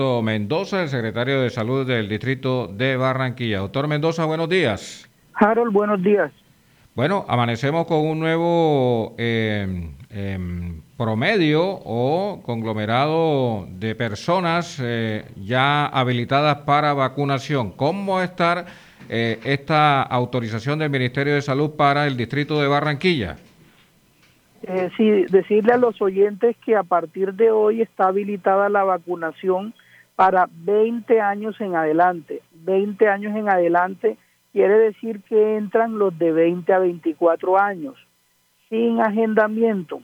Mendoza, el secretario de Salud del Distrito de Barranquilla. Doctor Mendoza, buenos días. Harold, buenos días. Bueno, amanecemos con un nuevo promedio o conglomerado de personas ya habilitadas para vacunación. ¿Cómo va a estar esta autorización del Ministerio de Salud para el Distrito de Barranquilla? Sí, decirle a los oyentes que a partir de hoy está habilitada la vacunación para 20 años en adelante. 20 años en adelante quiere decir que entran los de 20 a 24 años, sin agendamiento.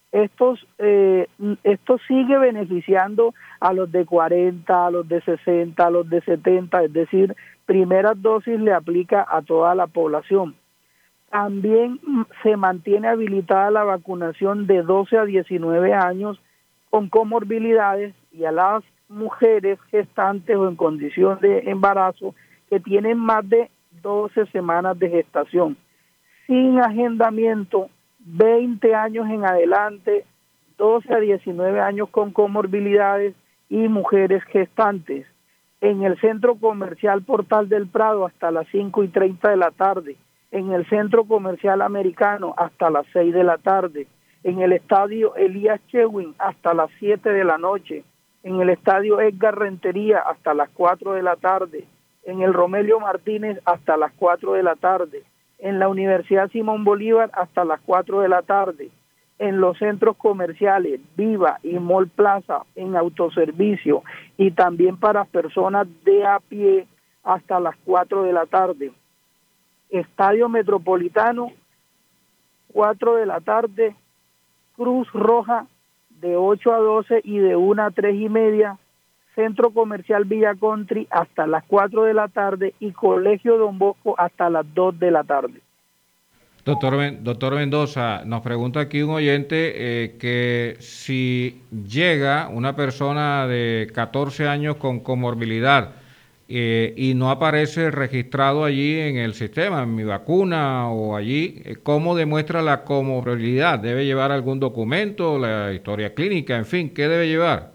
Esto sigue beneficiando a los de 40, a los de 60, a los de 70, es decir, primeras dosis le aplica a toda la población. También se mantiene habilitada la vacunación de 12 a 19 años con comorbilidades y a las mujeres gestantes o en condición de embarazo que tienen más de 12 semanas de gestación. Sin agendamiento, 20 años en adelante, 12 a 19 años con comorbilidades y mujeres gestantes. En el Centro Comercial Portal del Prado hasta las 5:30 de la tarde. En el Centro Comercial Americano hasta las 6 de la tarde, en el Estadio Elías Chewin hasta las 7 de la noche, en el Estadio Edgar Rentería hasta las 4 de la tarde, en el Romelio Martínez hasta las 4 de la tarde, en la Universidad Simón Bolívar hasta las 4 de la tarde, en los centros comerciales Viva y Mall Plaza en autoservicio y también para personas de a pie hasta las 4 de la tarde. Estadio Metropolitano, 4 de la tarde, Cruz Roja de 8 a 12 y de 1 a 3 y media, Centro Comercial Villa Country hasta las 4 de la tarde y Colegio Don Bosco hasta las 2 de la tarde. Doctor Mendoza, nos pregunta aquí un oyente que si llega una persona de 14 años con comorbilidad, y no aparece registrado allí en el sistema, en Mi Vacuna o allí, ¿cómo demuestra la comorbilidad? ¿Debe llevar algún documento, la historia clínica, en fin, qué debe llevar?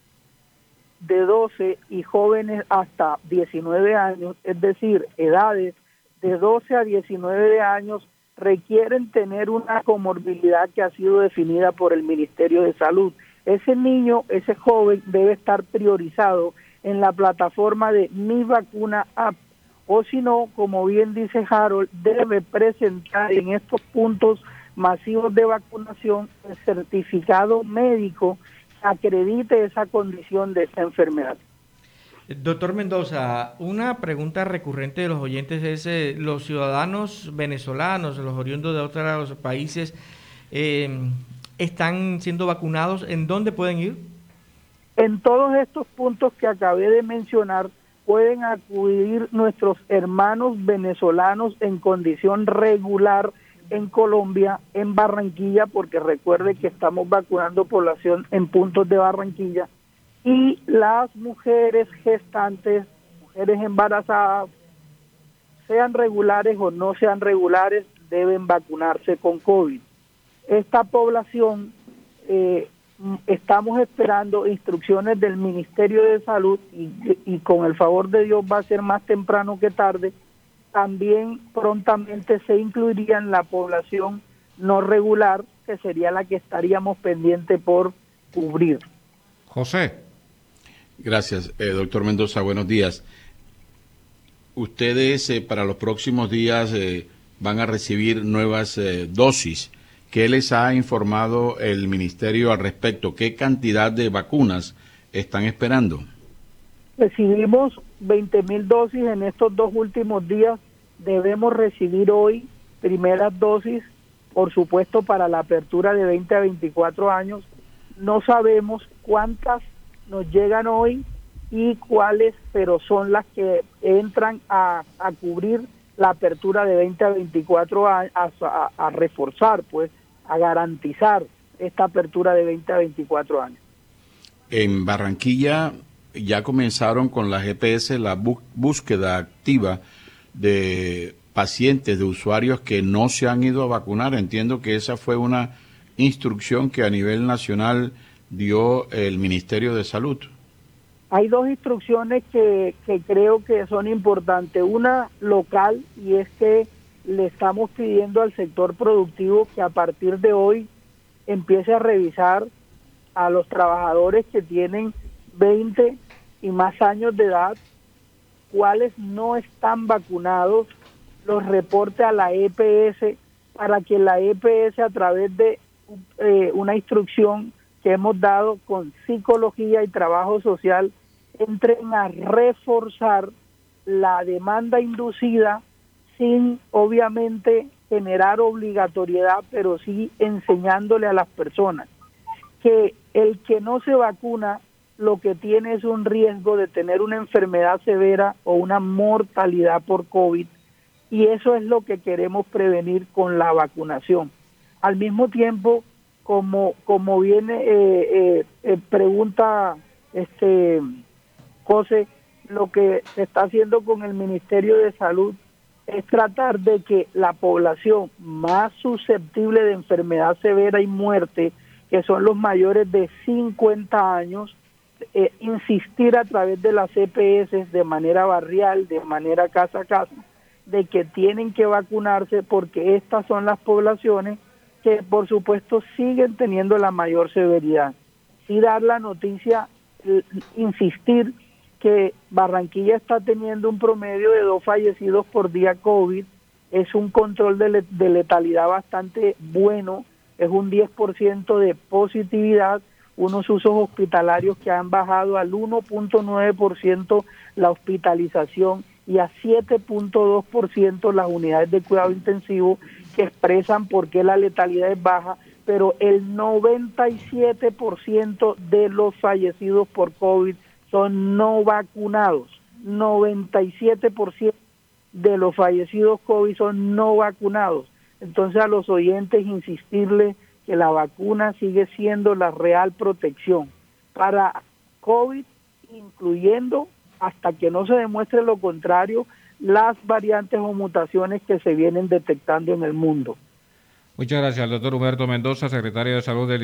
De 12 y jóvenes hasta 19 años, es decir, edades de 12 a 19 años, requieren tener una comorbilidad que ha sido definida por el Ministerio de Salud. Ese niño, ese joven debe estar priorizado en la plataforma de Mi Vacuna App, o si no, como bien dice Harold, debe presentar en estos puntos masivos de vacunación el certificado médico que acredite esa condición de esa enfermedad. Doctor Mendoza, una pregunta recurrente de los oyentes es, los ciudadanos venezolanos, los oriundos de otros países, ¿están siendo vacunados? ¿En dónde pueden ir? En todos estos puntos que acabé de mencionar pueden acudir nuestros hermanos venezolanos en condición regular en Colombia, en Barranquilla, porque recuerde que estamos vacunando población en puntos de Barranquilla, y las mujeres gestantes, mujeres embarazadas, sean regulares o no sean regulares, deben vacunarse con COVID. Esta población estamos esperando instrucciones del Ministerio de Salud y con el favor de Dios va a ser más temprano que tarde. También prontamente se incluiría en la población no regular, que sería la que estaríamos pendiente por cubrir. José. Gracias, doctor Mendoza, buenos días. Ustedes para los próximos días van a recibir nuevas dosis. ¿Qué les ha informado el ministerio al respecto? ¿Qué cantidad de vacunas están esperando? Recibimos 20,000 dosis en estos 2 últimos días. Debemos recibir hoy primeras dosis, por supuesto, para la apertura de 20 a 24 años. No sabemos cuántas nos llegan hoy y cuáles, pero son las que entran a cubrir la apertura de 20 a 24 años, a reforzar, pues, a garantizar esta apertura de 20 a 24 años. En Barranquilla ya comenzaron con la GPS la búsqueda activa de pacientes, de usuarios que no se han ido a vacunar. Entiendo que esa fue una instrucción que a nivel nacional dio el Ministerio de Salud. Hay dos instrucciones que creo que son importantes. Una local, y es que le estamos pidiendo al sector productivo que a partir de hoy empiece a revisar a los trabajadores que tienen 20 y más años de edad, cuáles no están vacunados, los reporte a la EPS para que la EPS, a través de una instrucción que hemos dado con psicología y trabajo social, entren a reforzar la demanda inducida sin obviamente generar obligatoriedad, pero sí enseñándole a las personas que el que no se vacuna lo que tiene es un riesgo de tener una enfermedad severa o una mortalidad por COVID, y eso es lo que queremos prevenir con la vacunación. Al mismo tiempo, como viene pregunta José, lo que se está haciendo con el Ministerio de Salud es tratar de que la población más susceptible de enfermedad severa y muerte, que son los mayores de 50 años, insistir a través de las EPS de manera barrial, de manera casa a casa, de que tienen que vacunarse, porque estas son las poblaciones que por supuesto siguen teniendo la mayor severidad. Sí dar la noticia, insistir que Barranquilla está teniendo un promedio de 2 fallecidos por día COVID, es un control de letalidad bastante bueno, es un 10% de positividad, unos usos hospitalarios que han bajado al 1.9% la hospitalización y a 7.2% las unidades de cuidado intensivo, que expresan por qué la letalidad es baja, pero el 97% de los fallecidos por COVID son no vacunados. 97% de los fallecidos COVID son no vacunados. Entonces, a los oyentes insistirles que la vacuna sigue siendo la real protección para COVID, incluyendo, hasta que no se demuestre lo contrario, las variantes o mutaciones que se vienen detectando en el mundo. Muchas gracias al doctor Humberto Mendoza, secretario de Salud del